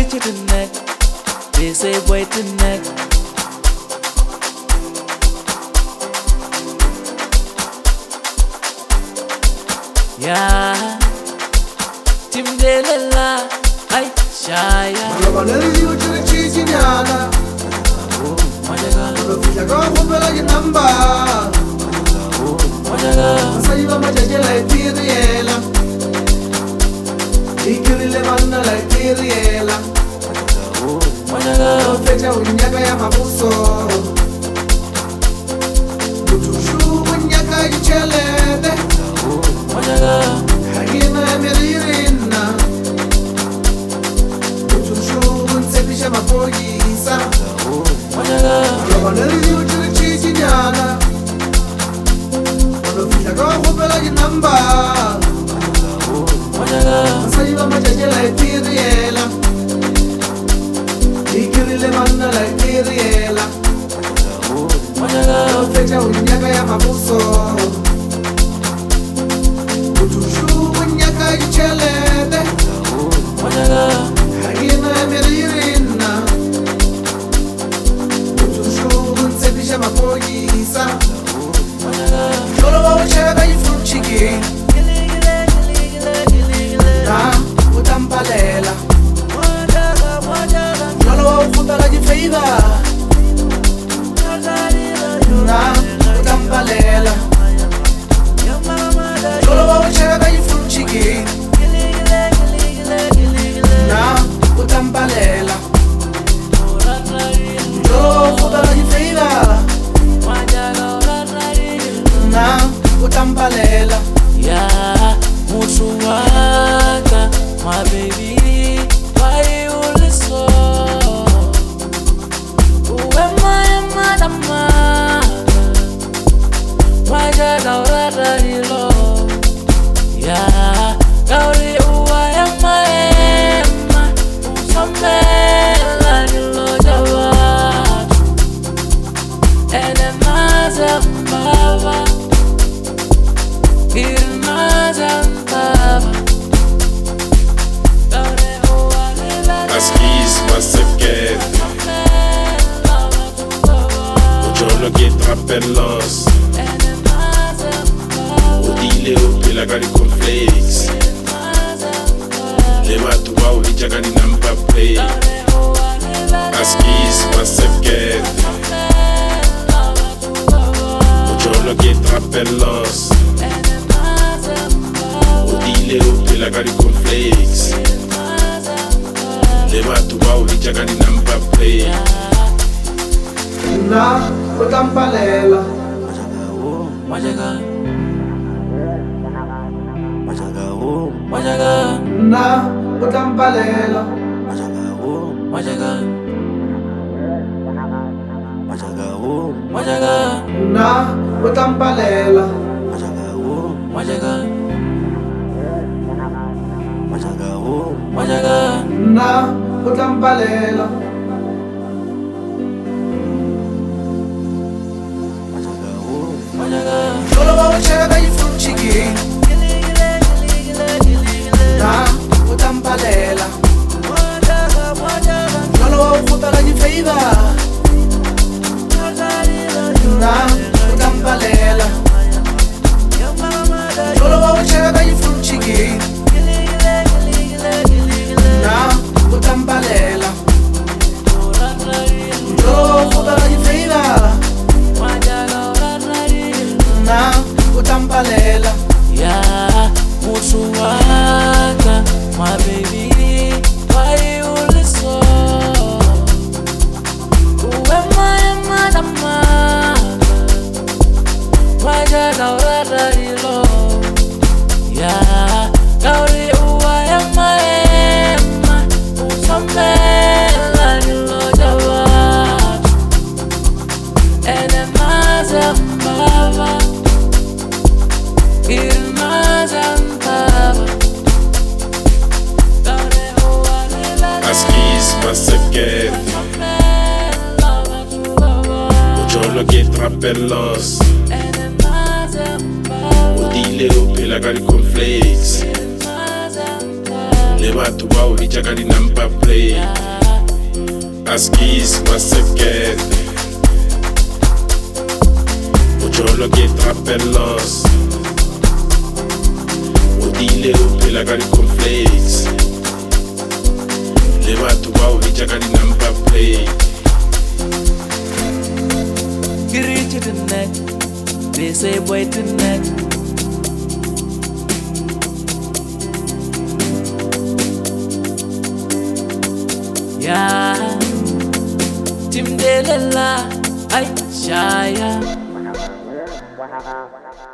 to the neck. They say boy to the neck. Yeah, Tim Delela, ay Shaya. Malabanelli ucciso ciciniana. Figlio con quella che namba. Saliva mangiare e tiriela. I chili le vanno la tiriela. Fece un'gnacca e amabuso. Buciusciu un'gnacca di celete. Hagina e miririna. Buciusciu un semplice ma poi sa. Malabanelli ucciso ciciniana. Figlio con quella che namba. Saliva mangiare e tiriela. I chili le vanno la tiriela. Fece un'gnacca e amabuso. Buciusciu un'gnacca di celete. Hagina e miririna. Buciusciu un semplice ma poi sa. Jolo c'era i fruccichi. Na utampalela. Jolo futala di feiva. Na utampalela. Jolo c'era i fruccichi. Na utampalela. Jolo futala di feiva. Na utampalela. Yeah, Mutuwaka, my baby, why you listen? Who am I, madama? Why get out of the law? Yeah, Gauri, who am I? Some man like you, Lord, and a mother, Baba. Askies maseket Ujolo get rappellos Udile upila gani cornflakes Lema tuwa ulija gani nampa play Askies maseket Ujolo get rappellos Udile upila gani cornflakes Lema tuwa ulija gani nampa play Na utampalela. Na utampalela. Na utampalela. Na utampalela. Jolo c'era i fruccichi. Na utampalela. Jolo futala di feiva. Na utampalela. Jolo c'era i fruccichi. Na utampalela. Jolo futala di feiva. Na utampalela. Yeah, Mutuwaka, my baby, why you listen? Who am I, madama? Why get out of the law? Yeah, Gauri, who am I? Some man like you, Lord, and a mother, Baba. Askies maseket Ujolo get rappellos Udile upila gani cornflakes le batho bao bitša ka di-number plate. Askis ba sekete bojolo ke trapelos o dile o phela ka di-conflakes le batho bao bitša ka di-number plate. Get rich tonight, they say boy tonight. Yeah, Tim Delela, ay Shaya.